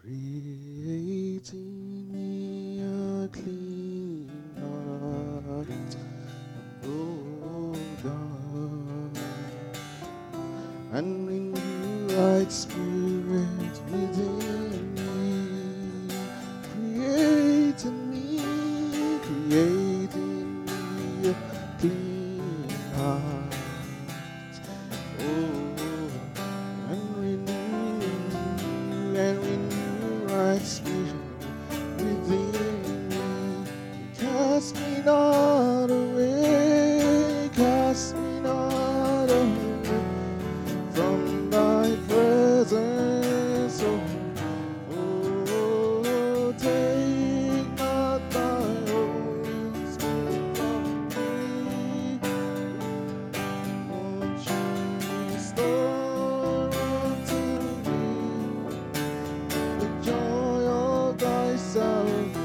Create in me a clean heart, O God, and renew right spirit within me. Create in me a clean heart, oh, and renew right spirit within me. Cast me not away, cast me not away from thy presence, oh, take not thy Holy Spirit from me, oh, restore unto me the joy of thy salvation,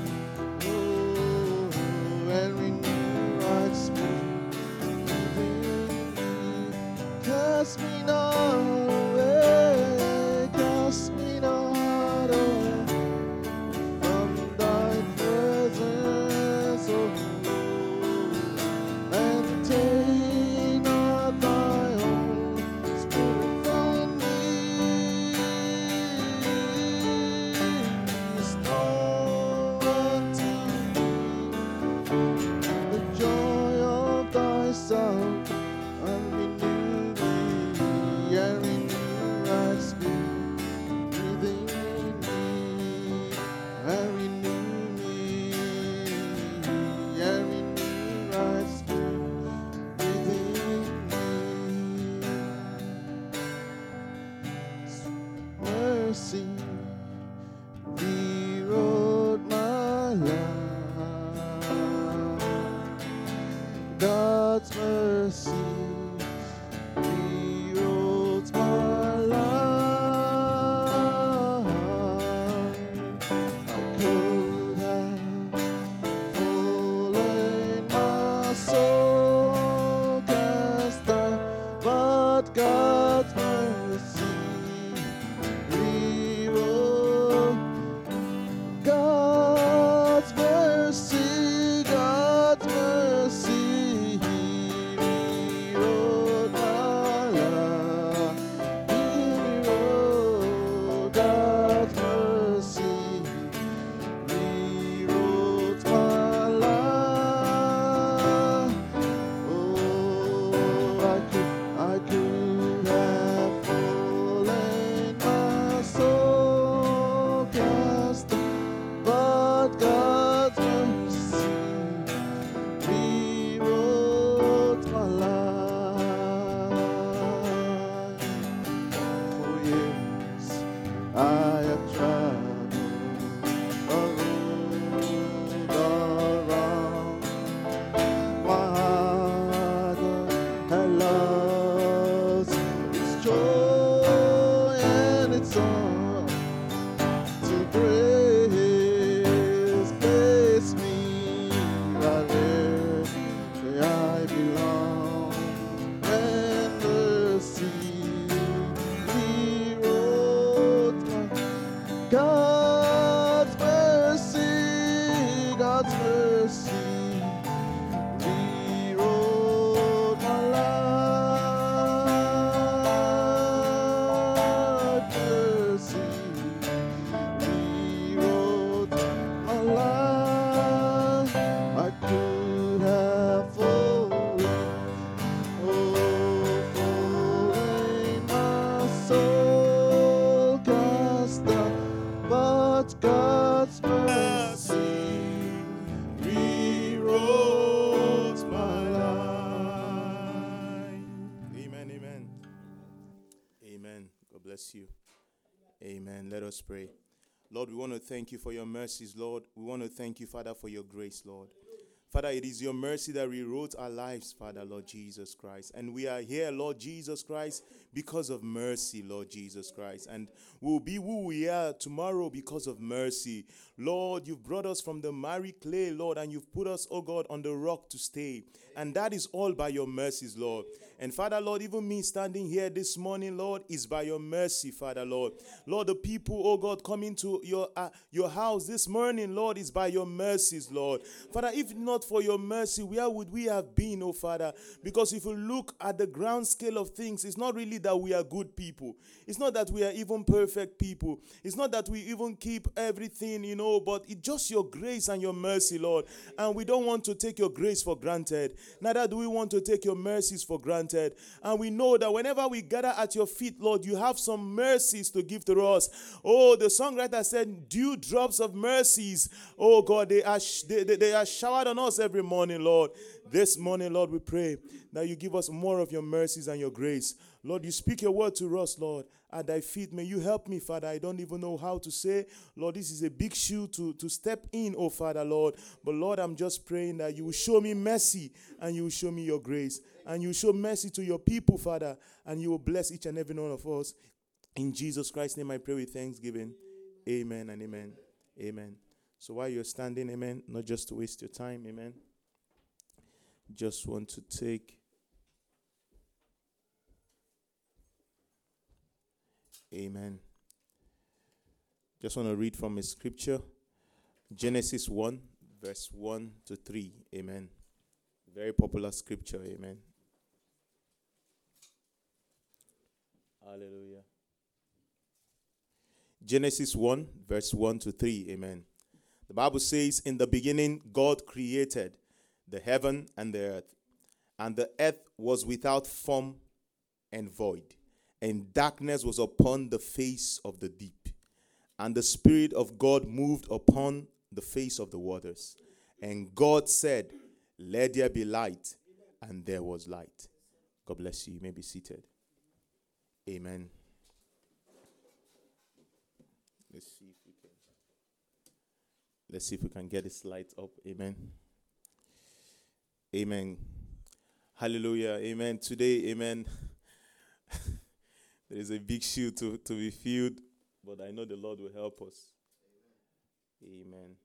oh, and renew right spirit within me. Cast me not away, cast me not away from thy presence, oh, and take not thy Holy Spirit from me. Restore unto me the joy of thy salvation, and renew me, and renew right spirit within me, and renew me, and renew right spirit within me. Mercy rewrote my life, God's mercy rewrote my life. I could have fallen, my soul cast down, but God's mercy rewrote. God's mercy, God's mercy, He rewrote my life. He rewrote. God's mercy rewrote my life. Oh, I could have fallen, my soul cast down, but God's mercy rewrote my life. For years I have traveled a road around. My heart had lost its joy and its song to grace place me right where I belong. And mercy rewrote my God's mercy, God's mercy rewrote my life. Mercy rewrote my life. I could have fallen, oh, fallen, my soul cast down, but God's mercy rewrote my life. Amen, amen. Amen. God bless you. Amen. Let us pray. Lord, we want to thank you for your mercies, Lord. We want to thank you, Father, for your grace, Lord. Father, it is your mercy that rewrote our lives, Father, Lord Jesus Christ. And we are here, Lord Jesus Christ, because of mercy, Lord Jesus Christ. And we'll be who we are tomorrow because of mercy. Lord, you've brought us from the miry clay, Lord, and you've put us, oh God, on the rock to stay. And that is all by your mercies, Lord. And Father, Lord, even me standing here this morning, Lord, is by your mercy, Father, Lord. Lord, the people, oh God, coming to your house this morning, Lord, is by your mercies, Lord. Father, if not for your mercy, where would we have been, oh Father? Because if we look at the ground scale of things, it's not really that we are good people. It's not that we are even perfect people. It's not that we even keep everything, but it's just your grace and your mercy, Lord. And we don't want to take your grace for granted. Neither do we want to take your mercies for granted. And we know that whenever we gather at your feet, Lord, you have some mercies to give to us. Oh, the songwriter said, dew drops of mercies. Oh God, they are showered on us every morning, Lord. This morning, Lord, we pray that you give us more of your mercies and your grace. Lord, you speak your word to us, Lord, at thy feet. May you help me, Father. I don't even know how to say. Lord, this is a big shoe to step in, oh Father, Lord. But Lord, I'm just praying that you will show me mercy and you will show me your grace. And you will show mercy to your people, Father. And you will bless each and every one of us. In Jesus Christ's name I pray with thanksgiving. Amen and amen. Amen. So while you're standing, amen, not just to waste your time, amen. Just want to take amen. Just want to read from a scripture. Genesis 1, verse 1 to 3. Amen. Very popular scripture. Amen. Hallelujah. Genesis 1, verse 1 to 3. Amen. The Bible says, in the beginning, God created the heaven and the earth. And the earth was without form and void. And darkness was upon the face of the deep. And the Spirit of God moved upon the face of the waters. And God said, let there be light. And there was light. God bless you. You may be seated. Amen. Let's see if we can get this light up. Amen. Amen. Hallelujah. Amen. Today, amen. There is a big shoe to be filled, but I know the Lord will help us. Amen.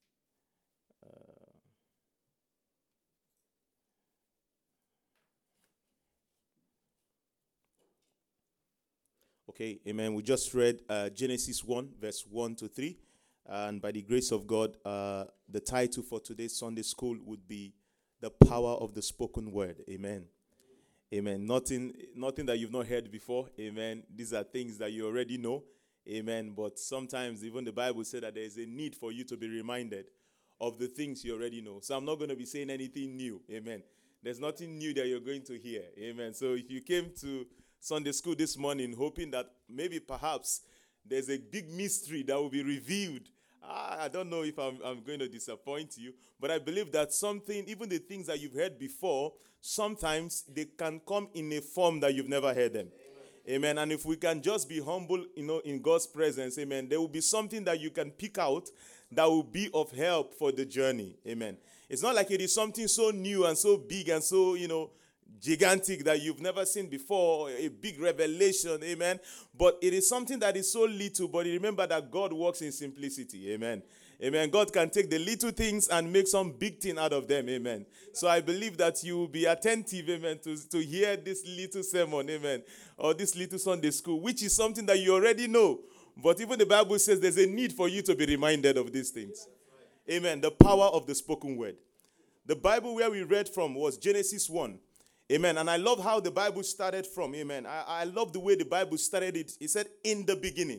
Okay, amen. We just read Genesis 1, verse 1 to 3. And by the grace of God, the title for today's Sunday school would be The Power of the Spoken Word. Amen. Amen. Nothing that you've not heard before. Amen. These are things that you already know. Amen. But sometimes even the Bible said that there is a need for you to be reminded of the things you already know. So I'm not going to be saying anything new. Amen. There's nothing new that you're going to hear. Amen. So if you came to Sunday school this morning hoping that maybe perhaps there's a big mystery that will be revealed, I don't know if I'm going to disappoint you, but I believe that something, even the things that you've heard before, sometimes they can come in a form that you've never heard them. Amen. And if we can just be humble, in God's presence, amen, there will be something that you can pick out that will be of help for the journey. Amen. It's not like it is something so new and so big and so, gigantic that you've never seen before, a big revelation, amen. But it is something that is so little, but remember that God works in simplicity, amen. Amen. God can take the little things and make some big thing out of them, amen. So I believe that you will be attentive, amen, to hear this little sermon, amen, or this little Sunday school, which is something that you already know. But even the Bible says there's a need for you to be reminded of these things. Amen. The power of the spoken word. The Bible where we read from was Genesis 1. Amen. And I love how the Bible started from. Amen. I love the way the Bible started it. It said, in the beginning.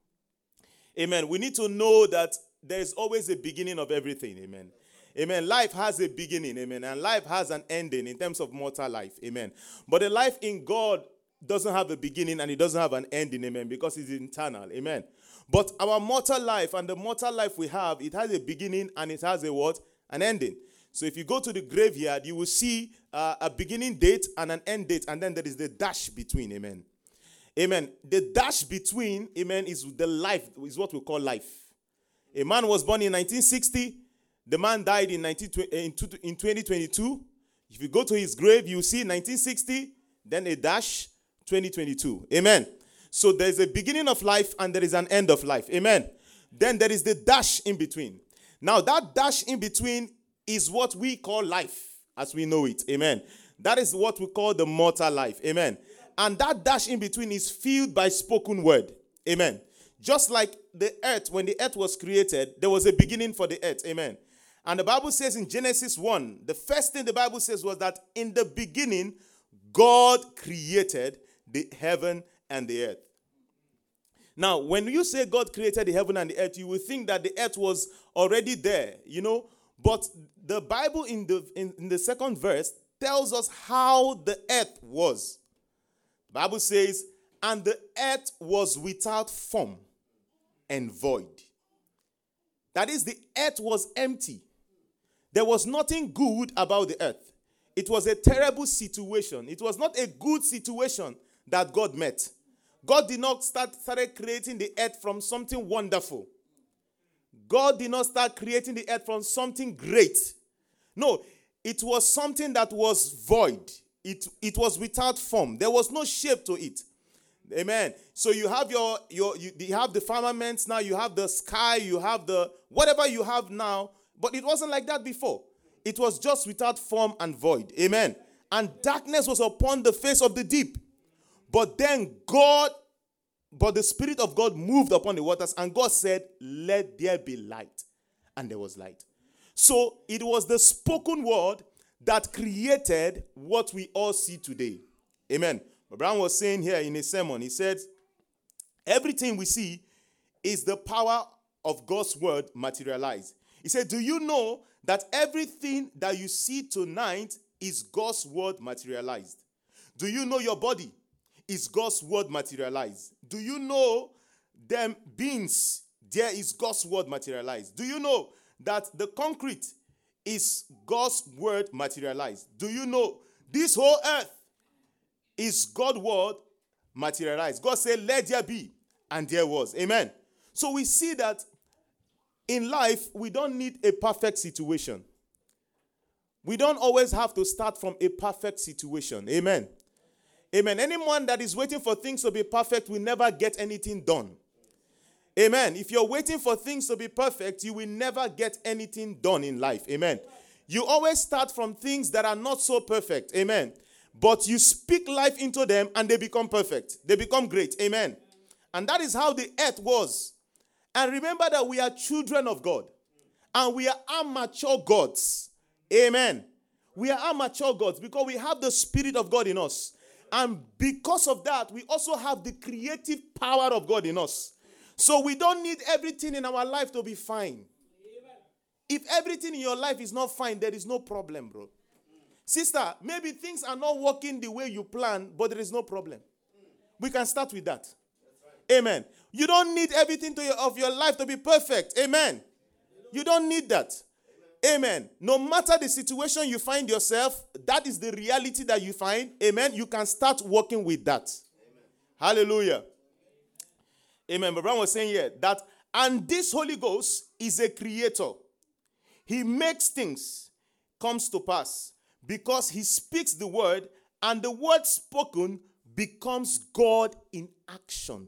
Amen. We need to know that there is always a beginning of everything. Amen. Amen. Life has a beginning. Amen. And life has an ending in terms of mortal life. Amen. But the life in God doesn't have a beginning and it doesn't have an ending. Amen. Because it's eternal. Amen. But our mortal life and the mortal life we have, it has a beginning and it has a what? An ending. So if you go to the graveyard, you will see a beginning date and an end date, and then there is the dash between, amen. Amen. The dash between, amen, is the life, is what we call life. A man was born in 1960. The man died in 2022. If you go to his grave, you see 1960, then a dash, 2022. Amen. So there's a beginning of life and there is an end of life. Amen. Then there is the dash in between. Now that dash in between is what we call life as we know it. Amen. That is what we call the mortal life. Amen. And that dash in between is filled by spoken word. Amen. Just like the earth, when the earth was created, there was a beginning for the earth. Amen. And the Bible says in Genesis 1, the first thing the Bible says was that in the beginning, God created the heaven and the earth. Now, when you say God created the heaven and the earth, you will think that the earth was already there, But the Bible in the second verse tells us how the earth was. The Bible says, and the earth was without form and void. That is, the earth was empty. There was nothing good about the earth. It was a terrible situation. It was not a good situation that God met. God did not started creating the earth from something wonderful. God did not start creating the earth from something great. No, it was something that was void. It was without form. There was no shape to it. Amen. So you have you have the firmaments now, you have the sky, you have the whatever you have now, but it wasn't like that before. It was just without form and void. Amen. And darkness was upon the face of the deep. But then the Spirit of God moved upon the waters, and God said, let there be light. And there was light. So it was the spoken word that created what we all see today. Amen. Brown was saying here in his sermon, he said, everything we see is the power of God's word materialized. He said, do you know that everything that you see tonight is God's word materialized? Do you know your body is God's word materialized? Do you know them beings? There is God's word materialized. Do you know that the concrete is God's word materialized? Do you know this whole earth is God's word materialized? God said, let there be, and there was. Amen. So we see that in life, we don't need a perfect situation. We don't always have to start from a perfect situation. Amen. Amen. Anyone that is waiting for things to be perfect will never get anything done. Amen. If you're waiting for things to be perfect, you will never get anything done in life. Amen. You always start from things that are not so perfect. Amen. But you speak life into them and they become perfect. They become great. Amen. And that is how the earth was. And remember that we are children of God. And we are amateur gods. Amen. We are amateur gods because we have the Spirit of God in us. And because of that, we also have the creative power of God in us. So we don't need everything in our life to be fine. If everything in your life is not fine, there is no problem, bro. Sister, maybe things are not working the way you plan, but there is no problem. We can start with that. Amen. You don't need everything of your life to be perfect. Amen. You don't need that. Amen. No matter the situation you find yourself, that is the reality that you find. Amen. You can start working with that. Amen. Hallelujah. Amen. But Brown was saying here that, and this Holy Ghost is a creator. He makes things comes to pass because he speaks the word, and the word spoken becomes God in action.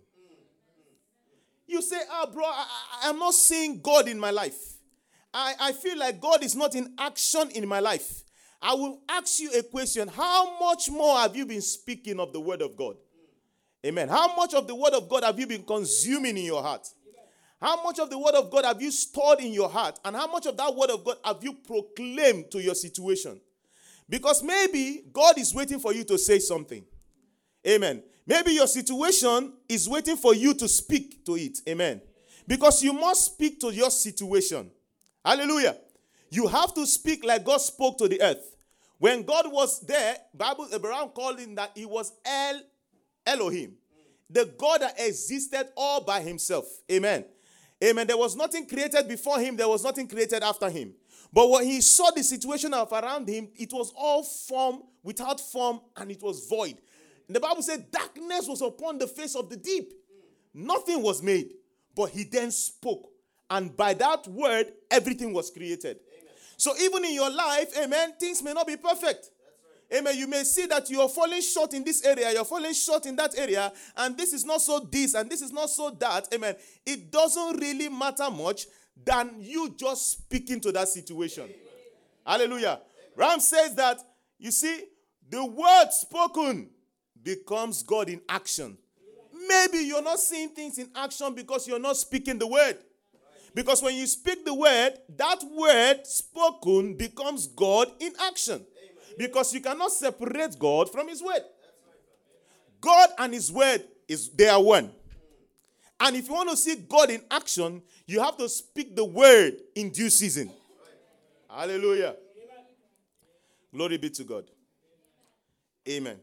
You say, bro, I'm not seeing God in my life. I feel like God is not in action in my life. I will ask you a question. How much more have you been speaking of the word of God? Amen. How much of the word of God have you been consuming in your heart? How much of the word of God have you stored in your heart? And how much of that word of God have you proclaimed to your situation? Because maybe God is waiting for you to say something. Amen. Maybe your situation is waiting for you to speak to it. Amen. Because you must speak to your situation. Hallelujah. You have to speak like God spoke to the earth. When God was there, Abraham called him that he was Elohim. The God that existed all by himself. Amen. Amen. There was nothing created before him. There was nothing created after him. But when he saw the situation of around him, it was all form, without form, and it was void. And the Bible said darkness was upon the face of the deep. Nothing was made. But he then spoke. And by that word, everything was created. So even in your life, amen, things may not be perfect. Amen. You may see that you are falling short in this area, you're falling short in that area, and this is not so this, and this is not so that. Amen. It doesn't really matter much than you just speaking to that situation. Amen. Hallelujah. Ram says that, you see, the word spoken becomes God in action. Maybe you're not seeing things in action because you're not speaking the word. Because when you speak the word, that word spoken becomes God in action. Because you cannot separate God from his word. God and his word, they are one. And if you want to see God in action, you have to speak the word in due season. Hallelujah. Glory be to God. Amen.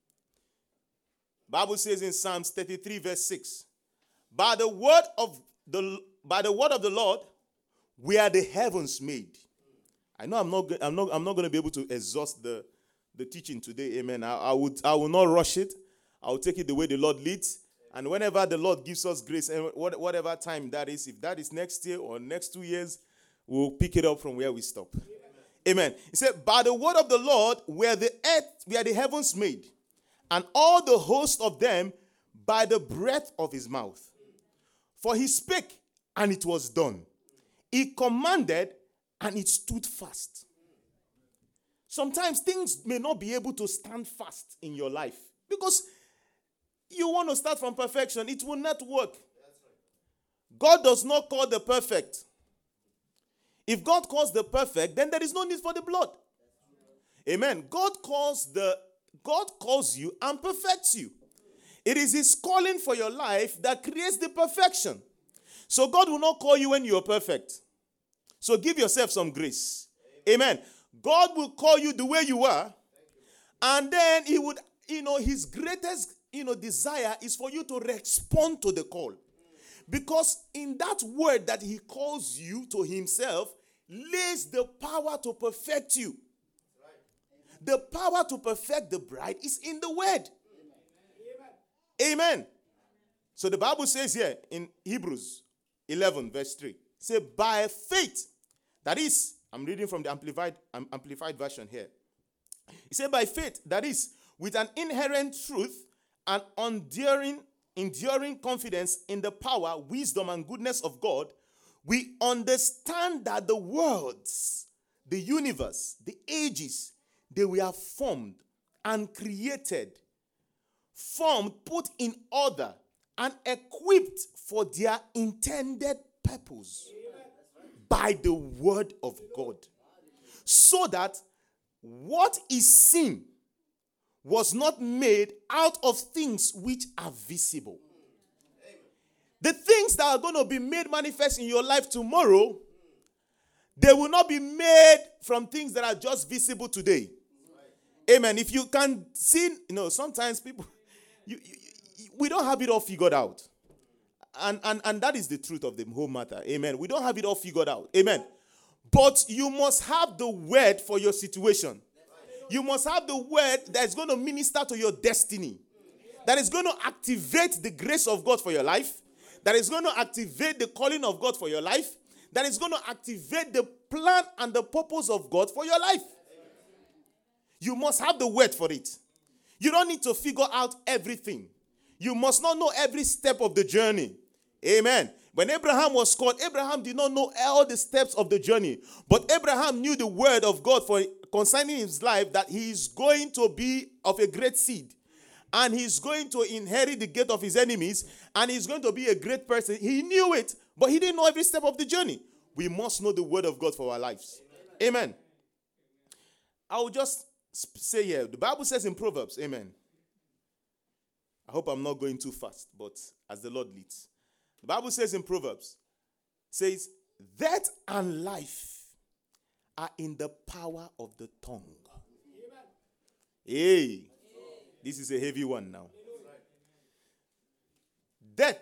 Bible says in Psalms 33 verse 6, by the word of the Lord were the heavens made. I know I'm not going to be able to exhaust the teaching today. Amen. I will not rush it. I will take it the way the Lord leads. And whenever the Lord gives us grace, and whatever time that is, if that is next year or next 2 years, we'll pick it up from where we stop. Amen. He said, by the word of the Lord were the heavens made, and all the host of them by the breath of his mouth. For he spake, and it was done. He commanded, and it stood fast. Sometimes things may not be able to stand fast in your life because you want to start from perfection. It will not work. God does not call the perfect. If God calls the perfect, then there is no need for the blood. Amen. God calls you and perfects you. It is his calling for your life that creates the perfection. So God will not call you when you are perfect. So give yourself some grace. Amen. God will call you the way you are. And then he would, his greatest, desire is for you to respond to the call. Because in that word that he calls you to himself lays the power to perfect you. The power to perfect the bride is in the word. Amen. So the Bible says here in Hebrews 11 verse 3. Say, by faith, that is, I'm reading from the amplified version here. He said, by faith, that is, with an inherent truth and enduring confidence in the power, wisdom, and goodness of God, we understand that the worlds, the universe, the ages, they were formed and created, put in order, and equipped for their intended purpose by the word of God, so that what is seen was not made out of things which are visible. The things that are going to be made manifest in your life tomorrow, they will not be made from things that are just visible today. Amen. If you can see, sometimes people, we don't have it all figured out. And that is the truth of the whole matter. Amen. We don't have it all figured out. Amen. But you must have the word for your situation. You must have the word that is going to minister to your destiny. That is going to activate the grace of God for your life. That is going to activate the calling of God for your life. That is going to activate the plan and the purpose of God for your life. You must have the word for it. You don't need to figure out everything. You must not know every step of the journey. Amen. When Abraham was called, Abraham did not know all the steps of the journey. But Abraham knew the word of God for concerning his life, that he is going to be of a great seed. And he's going to inherit the gate of his enemies. And he's going to be a great person. He knew it, but he didn't know every step of the journey. We must know the word of God for our lives. Amen. I will just say here, the Bible says in Proverbs, amen. I hope I'm not going too fast, but as the Lord leads. The Bible says in Proverbs, says, death and life are in the power of the tongue. Hey, this is a heavy one now. Death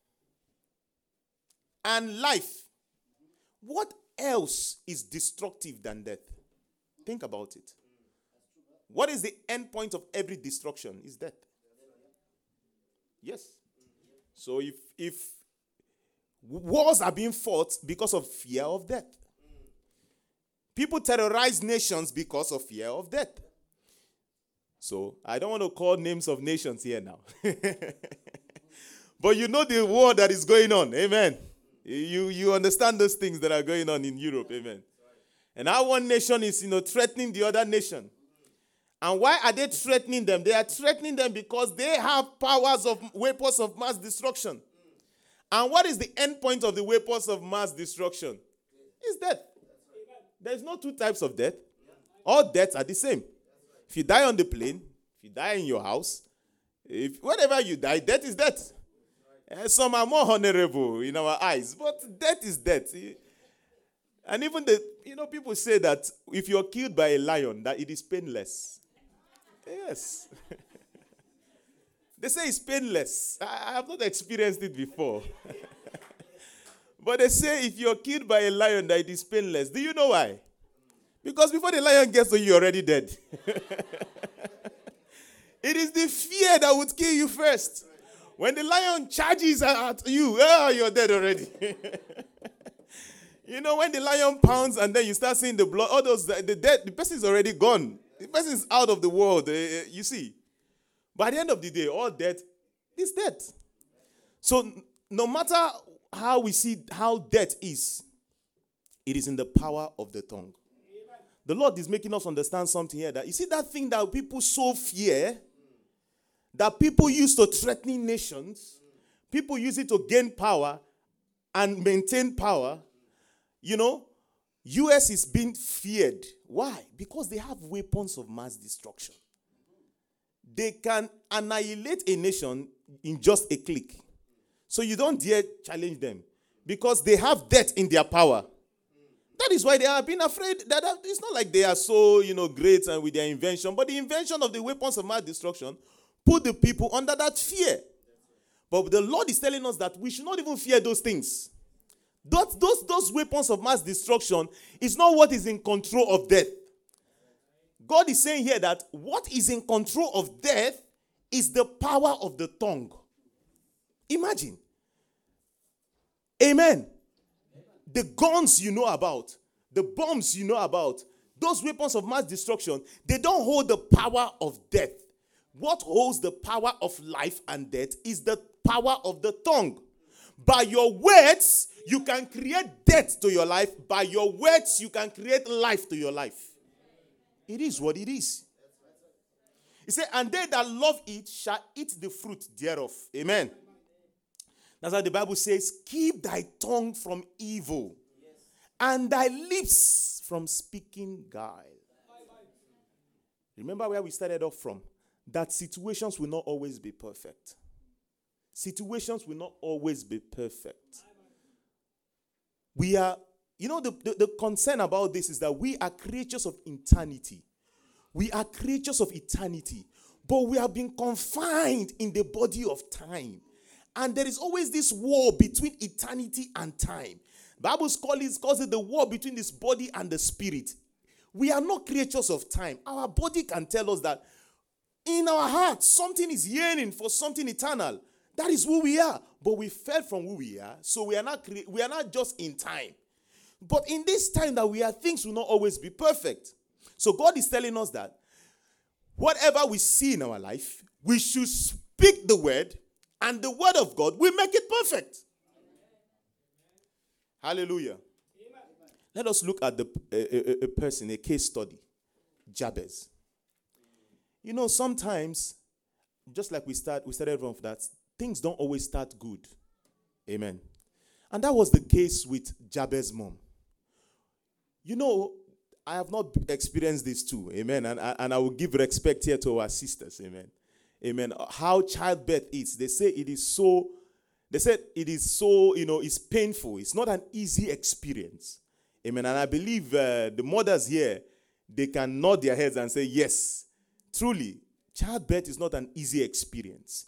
and life. What else is destructive than death? Think about it. What is the end point of every destruction? Is death. Yes. So if wars are being fought because of fear of death, People terrorize nations because of fear of death. So, I don't want to call names of nations here now. But you know the war that is going on. Amen. You understand those things that are going on in Europe. Amen. And how one nation is, threatening the other nation. And why are they threatening them? They are threatening them because they have weapons of mass destruction. And what is the end point of the weapons of mass destruction? It's death. There's no two types of death. All deaths are the same. If you die on the plane, if you die in your house, whenever you die, death is death. And some are more honorable in our eyes, but death is death. And even people say that if you're killed by a lion, that it is painless. Yes. They say it's painless. I have not experienced it before. But they say if you're killed by a lion, that it is painless. Do you know why? Because before the lion gets to you, you're already dead. It is the fear that would kill you first. When the lion charges at you, you're dead already. When the lion pounds and then you start seeing the blood, all those, the person is already gone. The person is out of the world, you see. By the end of the day, all death is death. So no matter how we see how death is, it is in the power of the tongue. The Lord is making us understand something here. That you see that thing that people so fear, that people use to threaten nations, people use it to gain power and maintain power. US is being feared. Why? Because they have weapons of mass destruction. They can annihilate a nation in just a click. So you don't dare challenge them because they have death in their power. That is why they are being afraid. That it's not like they are so, great and with their invention. But the invention of the weapons of mass destruction put the people under that fear. But the Lord is telling us that we should not even fear those things. Those weapons of mass destruction is not what is in control of death. God is saying here that what is in control of death is the power of the tongue. Imagine. Amen. The guns you know about, the bombs you know about, those weapons of mass destruction, they don't hold the power of death. What holds the power of life and death is the power of the tongue. By your words, you can create death to your life. By your words, you can create life to your life. It is what it is. He said, and they that love it shall eat the fruit thereof. Amen. That's why the Bible says, keep thy tongue from evil and thy lips from speaking guile. Remember where we started off from? That situations will not always be perfect. Situations will not always be perfect. We are, the concern about this is that we are creatures of eternity. We are creatures of eternity, but we have been confined in the body of time. And there is always this war between eternity and time. The Bible calls it the war between this body and the spirit. We are not creatures of time. Our body can tell us that in our hearts, something is yearning for something eternal. That is who we are. But we fell from who we are, so we are not just in time. But in this time that we are, things will not always be perfect. So God is telling us that whatever we see in our life, we should speak the word, and the word of God will make it perfect. Hallelujah. Amen. Let us look at a person, a case study. Jabez. Sometimes, just like we started from that, things don't always start good. Amen. And that was the case with Jabez's mom. I have not experienced this too. Amen. And I will give respect here to our sisters. Amen. Amen. How childbirth is. They said it is so, it's painful. It's not an easy experience. Amen. And I believe the mothers here, they can nod their heads and say, yes, truly, childbirth is not an easy experience.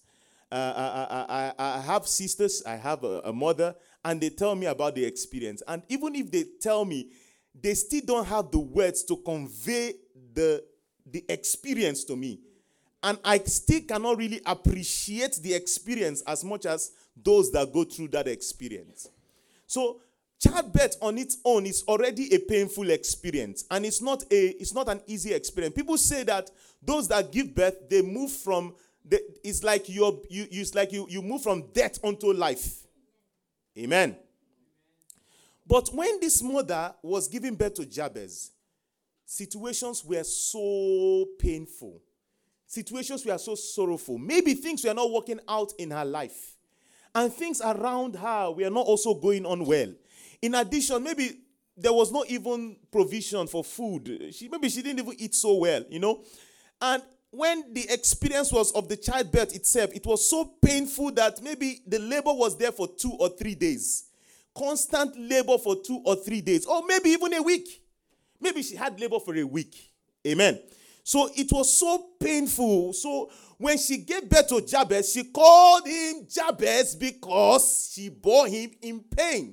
I have sisters, I have a mother, and they tell me about the experience. And even if they tell me, they still don't have the words to convey the experience to me. And I still cannot really appreciate the experience as much as those that go through that experience. So, childbirth on its own is already a painful experience, and it's not an easy experience. People say that those that give birth, they move from it's like you move from death onto life. Amen. But when this mother was giving birth to Jabez, situations were so painful. Situations were so sorrowful. Maybe things were not working out in her life. And things around her were not also going on well. In addition, maybe there was not even provision for food. Maybe she didn't even eat so well, And when the experience was of the childbirth itself, it was so painful that maybe the labor was there for 2 or 3 days. Constant labor for 2 or 3 days. Or maybe even a week. Maybe she had labor for a week. Amen. So it was so painful. So when she gave birth to Jabez, she called him Jabez because she bore him in pain.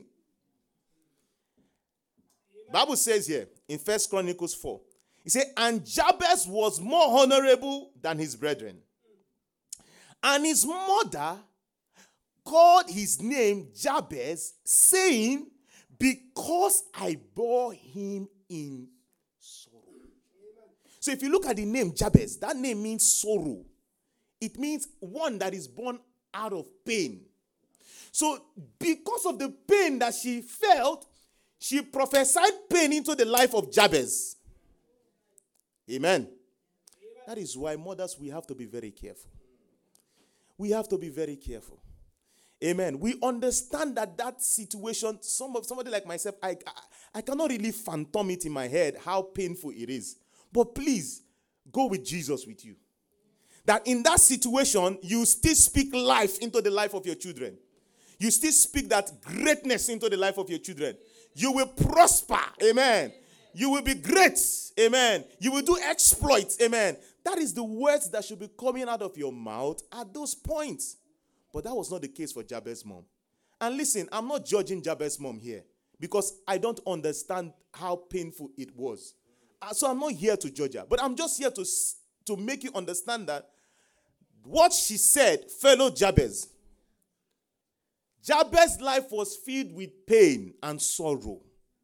Bible says here in 1 Chronicles 4, it says, and Jabez was more honorable than his brethren. And his mother called his name Jabez, saying, because I bore him in sorrow. So if you look at the name Jabez, that name means sorrow. It means one that is born out of pain. So because of the pain that she felt, she prophesied pain into the life of Jabez. Amen. That is why mothers, we have to be very careful. We have to be very careful. Amen. We understand that situation, somebody like myself, I cannot really phantom it in my head how painful it is. But please, go with Jesus with you. That in that situation, you still speak life into the life of your children. You still speak that greatness into the life of your children. You will prosper. Amen. You will be great. Amen. You will do exploits. Amen. That is the words that should be coming out of your mouth at those points. But that was not the case for Jabez's mom. And listen, I'm not judging Jabez's mom here because I don't understand how painful it was. So I'm not here to judge her. But I'm just here to make you understand that what she said, fellow Jabez. Jabez's life was filled with pain and sorrow.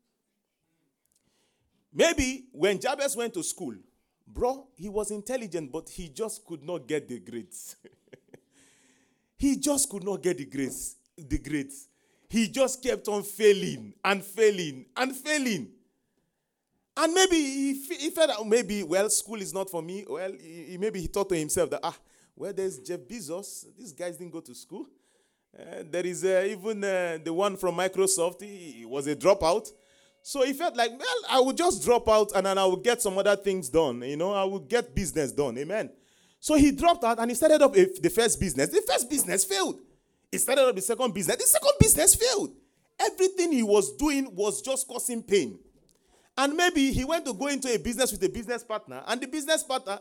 Maybe when Jabez went to school, he was intelligent, but he just could not get the grades. He just could not get the grades. He just kept on failing and failing and failing. And maybe he felt that school is not for me. Maybe he thought to himself that, there's Jeff Bezos. These guys didn't go to school. There is even the one from Microsoft. He was a dropout. So he felt like, I will just drop out and then I will get some other things done. I will get business done. Amen. So he dropped out and he started up the first business. The first business failed. He started up the second business. The second business failed. Everything he was doing was just causing pain. And maybe he went to go into a business with a business partner, and the business partner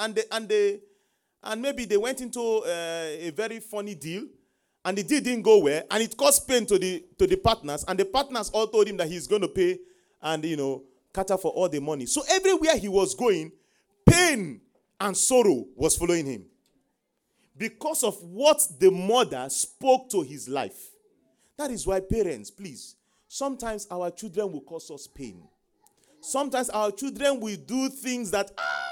and maybe they went into a very funny deal. And the deal didn't go well, and it caused pain to the partners, and the partners all told him that he's going to pay and, cater for all the money. So everywhere he was going, pain and sorrow was following him because of what the mother spoke to his life. That is why parents, please, sometimes our children will cause us pain. Sometimes our children will do things that,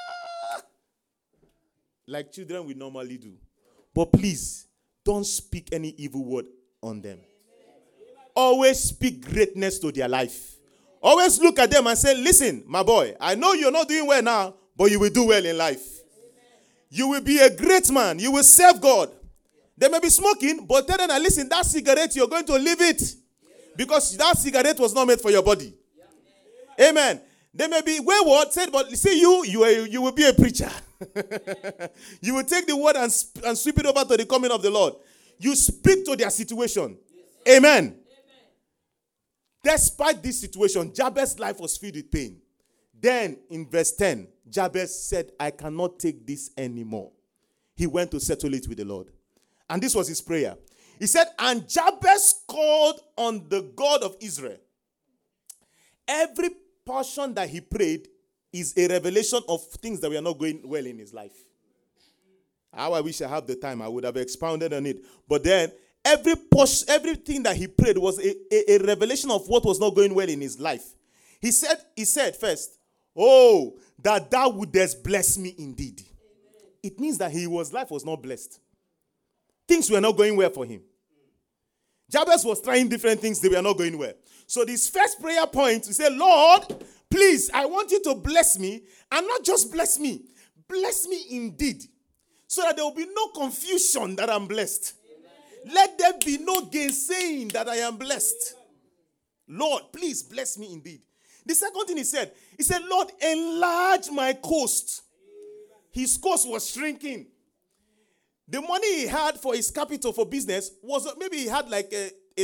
like children will normally do. But please, don't speak any evil word on them. Always speak greatness to their life. Always look at them and say, listen, my boy, I know you're not doing well now, but you will do well in life. You will be a great man. You will serve God. They may be smoking, but tell them, listen, that cigarette, you're going to leave it. Because that cigarette was not made for your body. Amen. They may be wayward, said, but see, you will be a preacher. You will take the word and sweep it over to the coming of the Lord. You speak to their situation. Yes. Amen. Despite this situation, Jabez's life was filled with pain. Then, in verse 10, Jabez said, I cannot take this anymore. He went to settle it with the Lord. And this was his prayer. He said, and Jabez called on the God of Israel. Every portion that he prayed is a revelation of things that were not going well in his life. How I wish I had the time. I would have expounded on it. But then, everything that he prayed was a revelation of what was not going well in his life. He said first, oh, that thou wouldest bless me indeed. It means that his life was not blessed. Things were not going well for him. Jabez was trying different things, they were not going well. So this first prayer point, he said, Lord, please, I want you to bless me, and not just bless me indeed, so that there will be no confusion that I'm blessed. Amen. Let there be no gainsaying that I am blessed. Lord, please bless me indeed. The second thing he said, Lord, enlarge my coast. His coast was shrinking. The money he had for his capital for business was, maybe he had like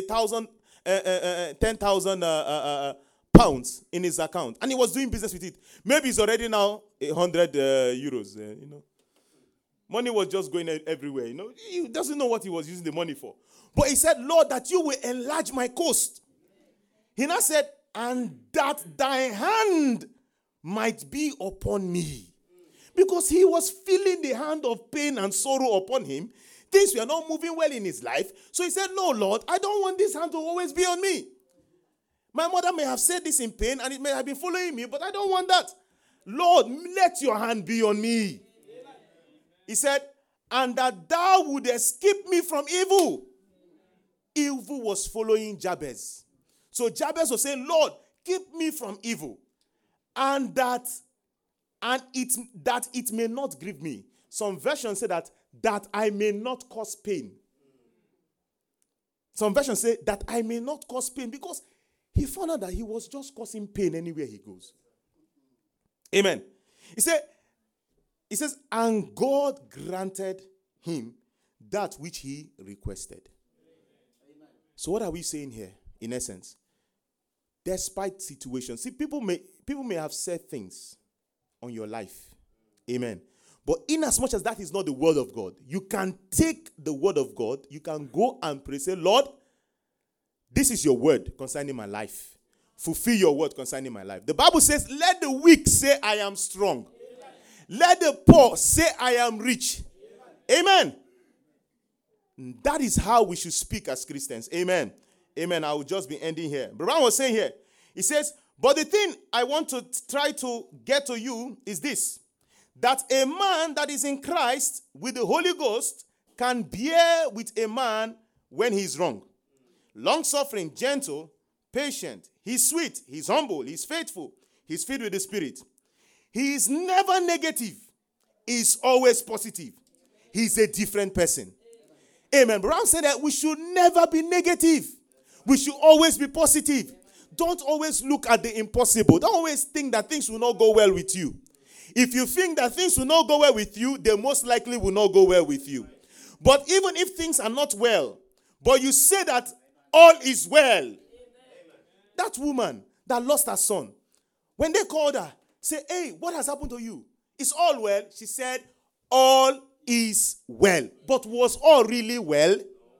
10,000 pounds in his account, and he was doing business with it. Maybe it's already now 100 euros. Money was just going everywhere. He doesn't know what he was using the money for. But he said, Lord, that you will enlarge my coast. He now said, and that thy hand might be upon me. Because he was feeling the hand of pain and sorrow upon him. Things were not moving well in his life. So he said, no, Lord, I don't want this hand to always be on me. My mother may have said this in pain, and it may have been following me, but I don't want that. Lord, let your hand be on me. He said, and that thou wouldest keep me from evil. Evil was following Jabez. So Jabez was saying, Lord, keep me from evil. And that it may not grieve me. Some versions say that I may not cause pain. Some versions say that I may not cause pain, because he found out that he was just causing pain anywhere he goes. Amen. He says, and God granted him that which he requested. Amen. So what are we saying here, in essence? Despite situations, see, people may have said things on your life. Amen. But in as much as that is not the word of God, you can take the word of God, you can go and pray, say, Lord, this is your word concerning my life. Fulfill your word concerning my life. The Bible says, let the weak say, I am strong. Amen. Let the poor say, I am rich. Amen. Amen. That is how we should speak as Christians. Amen. Amen. I will just be ending here. Brother was saying here, he says, but the thing I want to try to get to you is this, that a man that is in Christ with the Holy Ghost can bear with a man when he is wrong. Long-suffering, gentle, patient. He's sweet, he's humble, he's faithful, he's filled with the Spirit. He is never negative. He's always positive. He's a different person. Amen. Brown said that we should never be negative. We should always be positive. Don't always look at the impossible. Don't always think that things will not go well with you. If you think that things will not go well with you, they most likely will not go well with you. But even if things are not well, but you say that all is well. That woman that lost her son, when they called her, say, hey, what has happened to you? It's all well. She said, all is well. But was all really well?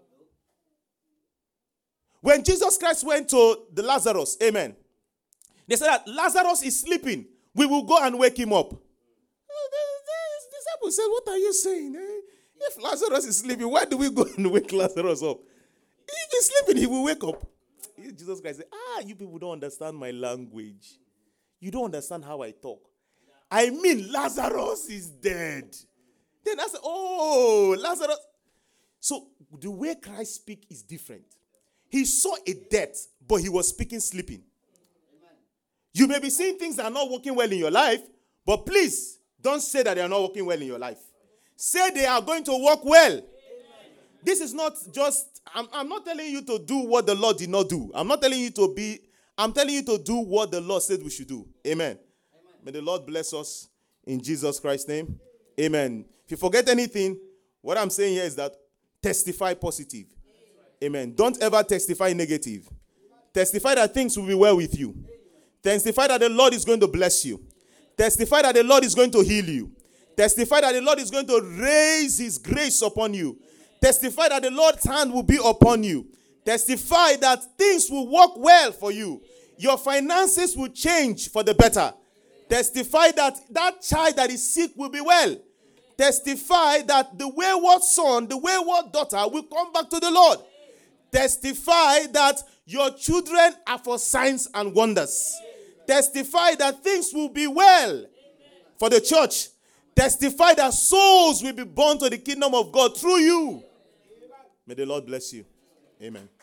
When Jesus Christ went to the Lazarus, amen, they said that Lazarus is sleeping. We will go and wake him up. The disciples said, what are you saying? If Lazarus is sleeping, why do we go and wake Lazarus up? If he's sleeping, he will wake up. Jesus Christ said, you people don't understand my language. You don't understand how I talk. I mean, Lazarus is dead. Then I said, Lazarus. So the way Christ speaks is different. He saw a death, but he was speaking sleeping. Amen. You may be seeing things that are not working well in your life, but please don't say that they are not working well in your life. Say they are going to work well. Amen. This is not just, I'm not telling you to do what the Lord did not do. I'm telling you to do what the Lord said we should do. Amen. Amen. May the Lord bless us in Jesus Christ's name. Amen. If you forget anything, what I'm saying here is that testify positive. Amen. Don't ever testify negative. Testify that things will be well with you. Testify that the Lord is going to bless you. Testify that the Lord is going to heal you. Testify that the Lord is going to raise his grace upon you. Testify that the Lord's hand will be upon you. Testify that things will work well for you. Your finances will change for the better. Testify that that child that is sick will be well. Testify that the wayward son, the wayward daughter will come back to the Lord. Testify that your children are for signs and wonders. Testify that things will be well for the church. Testify that souls will be born to the kingdom of God through you. May the Lord bless you. Amen.